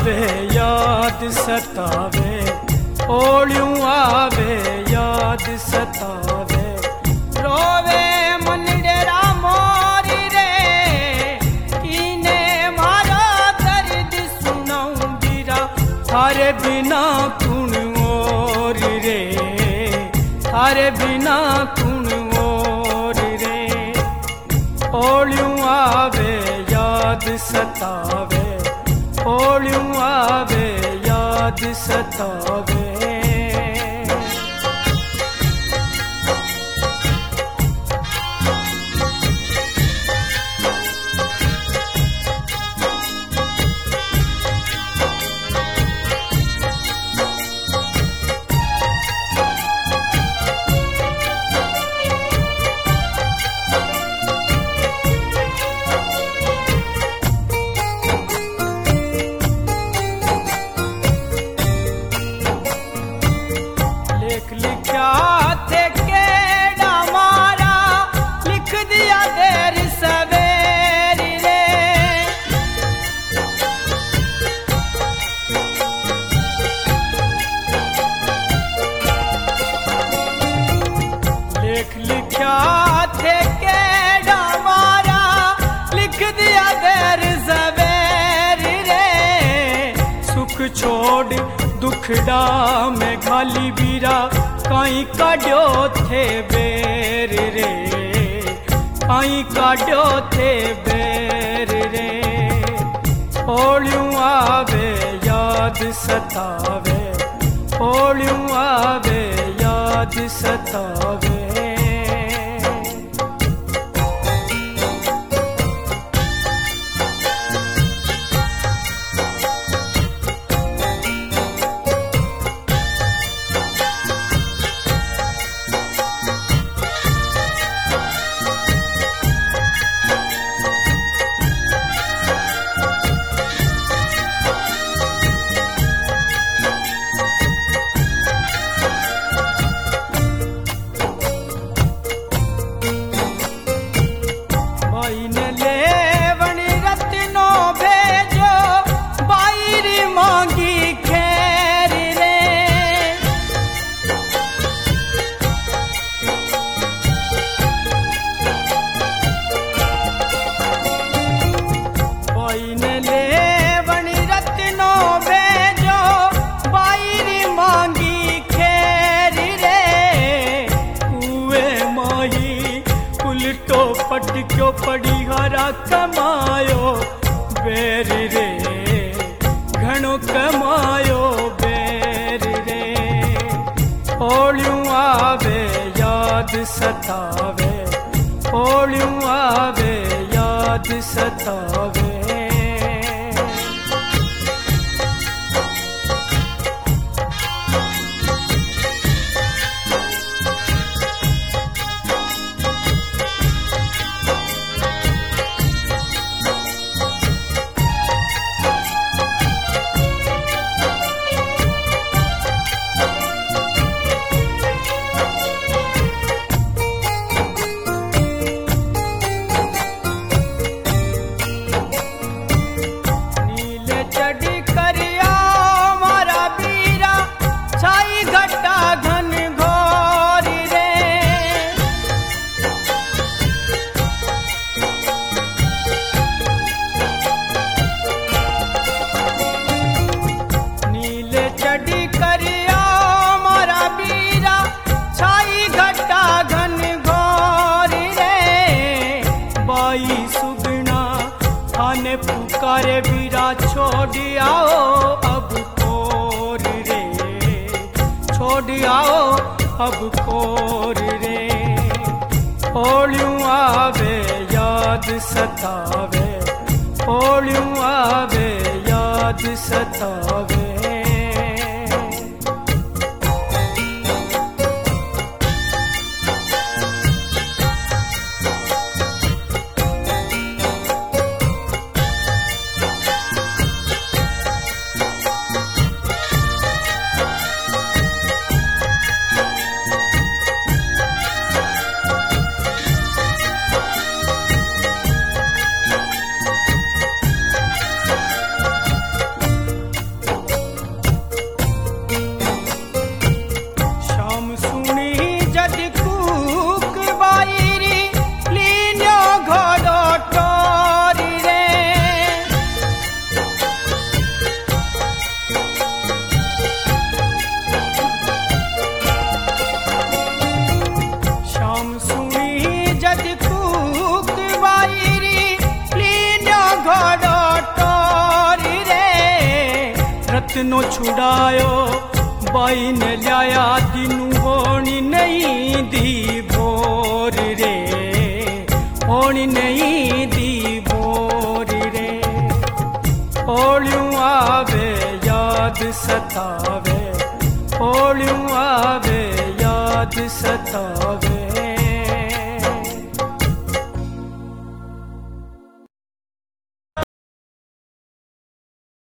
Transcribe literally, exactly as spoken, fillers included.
आवे याद सतावे, ओलियूं आवे याद सतावे। रोवे मन डेरा मोरी रे, कीने मारा दर्द सुनाऊं बीरा, थारे बिना कुण और रे, थारे बिना कुण और रे। ओलियूं आवे याद सतावे, ओलियूं आवे याद सतावे। लिखा थे केड़ा मारा, लिख दिया देर सवेरी रे। लेख लिखा थे केड़ा मारा, लिख दिया देर सवेरी रे। सुख छोड़ दुखड़ा में खाली बीरा, काई काढ़ो थे बेर रे, काई काढ़ो थे बेर रे। ओलियूं आवे याद सतावे, ओलियूं आवे याद सतावे। पटक्यो पड़ी हरा कमायो बेर रे, घणो कमायो बेर रे। ओलियूं आवे याद सतावे, ओलियूं आवे याद सतावे। पुकारे बीरा छोड़ आओ अब कोर रे, छोड़ आओ अब कोर रे। ओलियूं आवे याद सतावे, ओलियूं आवे याद सतावे। कितनो छुड़ायो बाई ने लिया दिनू होनी नहीं दी भोर रे, होनी नहीं दी भोर रे। होलियों आवे याद सतावे, होलियों आवे याद सतावे।